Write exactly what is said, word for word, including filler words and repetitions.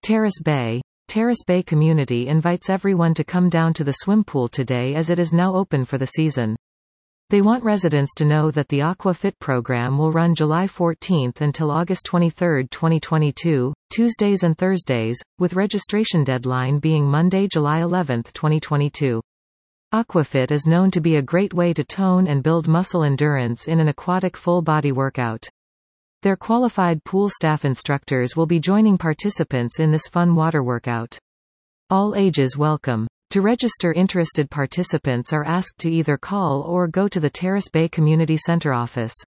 Terrace Bay. Terrace Bay community invites everyone to come down to the swim pool today as it is now open for the season. They want residents to know that the Aqua Fit program will run July fourteenth until August twenty-third, twenty twenty-two, Tuesdays and Thursdays, with registration deadline being Monday, July eleventh, twenty twenty-two. Aquafit is known to be a great way to tone and build muscle endurance in an aquatic full-body workout. Their qualified pool staff instructors will be joining participants in this fun water workout. All ages welcome. To register, interested participants are asked to either call or go to the Terrace Bay Community Center office.